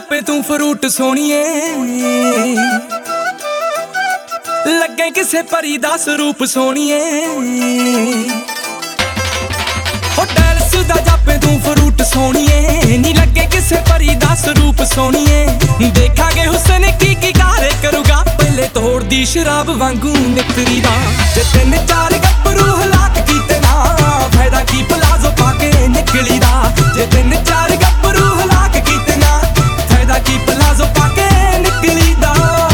ਜਾਪੇ ਤੂੰ ਫਰੂਟ ਸੋਹਣੀਏ, ਲੱਗੇ ਕਿਸੇ ਪਰੀ ਦਾ ਸਰੂਪ ਸੋਹਣੀਏ। ਹੋ ਡੈਲਸ ਦਾ ਜਾਪੇ ਤੂੰ ਫਰੂਟ ਸੋਹਣੀਏ, ਨੀ ਲੱਗੇ ਕਿਸੇ ਪਰੀ ਦਾ ਸਰੂਪ ਸੋਹਣੀਏ। ਦੇਖਾਂਗੇ ਹੁਸਨ ਕੀ ਕਾਰੇ ਕਰੂਗਾ, ਪਹਿਲੇ ਤੋੜਦੀ ਸ਼ਰਾਬ ਵਾਂਗੂ ਨਿਕਰੀ ਦਾ। ਜੇ ਤਿੰਨ ਚਾਰ ਗੱਭਰੂ ਹਲਾਕ ਕੀਤੇ ਨਾ, ਫਾਇਦਾ ਕੀ ਪਲਾਜ਼ੋ ਪਾ ਕੇ ਨਿਕਲੀ ਦਾ। ਜੇ ਤਿੰਨ ਚਾਰ ਗੱਭਰੂ ਹਲਾਕ ਕੀਤੇ ਨਾ, ਫਾਇਦਾ ਕੀ ਪਲਾਜ਼ੋ ਪਾ ਕੇ ਨਿਕਲੀ ਦਾ।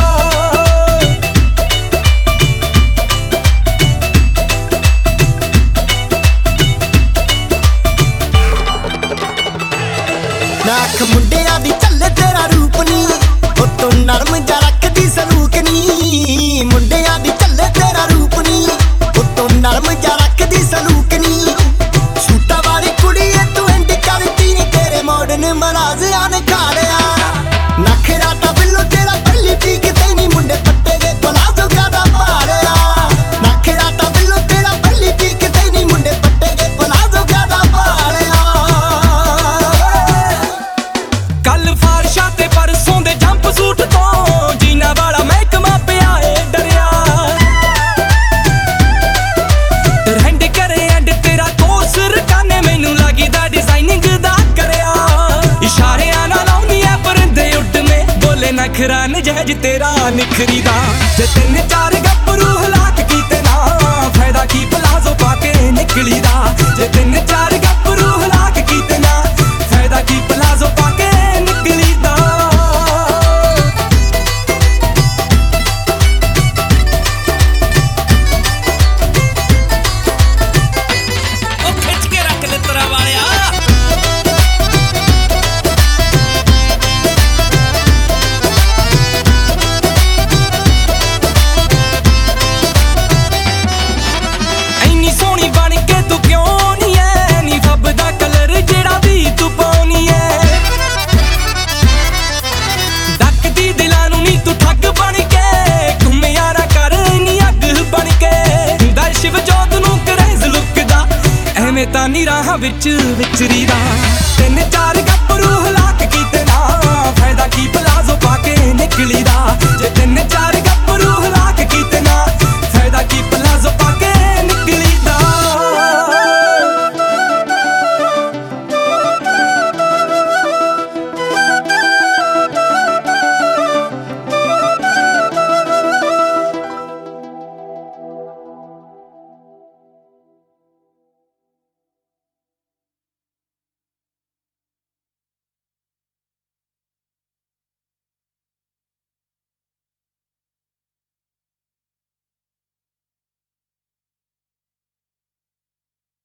ਨਾਖ ਮੁੰਡਿਆਂ ਦੀ ਚੱਲੇ ਤੇਰਾ ਰੂਪ ਨੀ, ਉਹ ਤੂੰ ਨਰਮ ਜਾ ਰੱਖਦੀ ਸਲੂਕ ਨੀ। ਮੁੰਡਿਆਂ ਦੀ ਚੱਲੇ ਤੇਰਾ ਰੂਪ ਨੀ, ਉਹ ਤੂੰ ਨਰਮ ਜਾ ਰੱਖਦੀ ਸਲੂਕ ਨੀ। ਸੂਟਾਂ ਵਾਲੀ ਕੁੜੀ ਐ ਤੂੰ ਇੰਡ ਕਰਦੀ ਨੀ, ਤੇਰੇ ਮਾਡਰਨ ਮਨਾਜ਼ਿਆਂ ਨੇ ਖਾੜਿਆ। ਨਖਰਾ ਤਾਂ ਬਿੱਲੋ ਤੇਰਾ ਪਹਿਲੀ ਪੀਕ ਤੇ ਨੀ, ਮੁੰਡੇ ਪੱਟੇ ਦੇ ਪਲਾਜ਼ੋ ਜ਼ਿਆਦਾ ਭਾਰਿਆ। ਨਖਰਾ ਤਾਂ ਬਿੱਲੋ ਤੇਰਾ ਪਹਿਲੀ ਪੀਕ ਤੇ ਨੀ, ਮੁੰਡੇ ਪੱਟੇ ਦੇ ਪਲਾਜ਼ੋ ਜ਼ਿਆਦਾ ਭਾਰਿਆ। ਕੱਲ ਫਾਰਸ਼ਾਂ ਤੇ ਪਰਸੋਂ ਦੇ ਜੰਪ ਸੂਟ ਤੋਂ, ਜੀਨਾ ਵਾਲਾ ਮਹਿਕਮਾ ਪਿਆ ਏ ਡਰਿਆ। ਟਰੈਂਡ ਕਰੇ ਐਂਡ ਤੇਰਾ ਕੋਰਸ ਰਕਾਨੇ, ਮੈਨੂੰ ਲੱਗਦਾ ਡਿਜ਼ਾਈਨਿੰਗ ਦਾ ਕਰਿਆ। ਇਸ਼ਾਰਿਆਂ ਨਾਲ ਆਉਂਦੀ ਐ ਪਰਿੰਦੇ ਉੱਡਨੇ, ਬੋਲੇ ਨਖਰਾ ਨਜਾਇਜ਼ ਤੇਰਾ ਨਿਖਰੀ ਦਾ। ਜੇ ਤਿੰਨ ਚਾਰ ਗੱਭਰੂ ਹਲਾਕ ਕੀਤੇ ਨਾ, ਫਾਇਦਾ ਕੀ ਪਲਾਜ਼ੋ ਪਾ ਕੇ ਨਿਕਲੀ ਦਾ। ਜੇ ਤਿੰਨ ਚਾਰ ਗੱਭਰੂ ਹਲਾਕ ਕੀਤੇ ਨਾ, ਫਾਇਦਾ ਕੀ ਪਲਾਜ਼ੋ ਪਾ ਕੇ ਨਿਕਲੀ ਦਾ। ਉਹ ਖਿੱਚ ਕੇ ਰੱਖ ਦੇ ਤਰਾ ਵਾਲਿਆ। ਇੰਨੀ ਸੋਹਣੀ ਬਣ ਕੇ ਤੂੰ ਕਿਉਂ ਨੀ ਐ, ਨੀ ਫੱਬਦਾ ਕਲਰ ਜਿਹੜਾ ਵੀ ਤੂੰ ਪਾਉਣੀ ਐ। ਡੱਕਦੀ ਦਿਲਾਂ ਨੂੰ ਨੀ ਤੂੰ ਠੱਗ ਬਣ ਕੇ, ਘੁੰਮਿਆ ਨਾ ਕਰ ਨੀ ਅੱਗ ਬਣ ਕੇ। ਦਾ ਸ਼ਿਵਜੋਤ ਨੂੰ ਕਰੇਜ਼ ਲੁੱਕਦਾ, ਐਵੇਂ ਤਾਂ ਨੀ ਰਾਹਾਂ ਵਿੱਚ ਵਿਚਰੀ ਦਾ। ਤਿੰਨ ਚਾਰ ਗੱਭਰੂ ਹਲਾਕ ਕੀਤੇ ਨਾ, ਫਾਇਦਾ ਕੀ ਪਲਾਜ਼ੋ ਪਾ ਕੇ ਨਿਕਲੀ ਦਾ। ਜੇ ਤਿੰਨ ਚਾਰ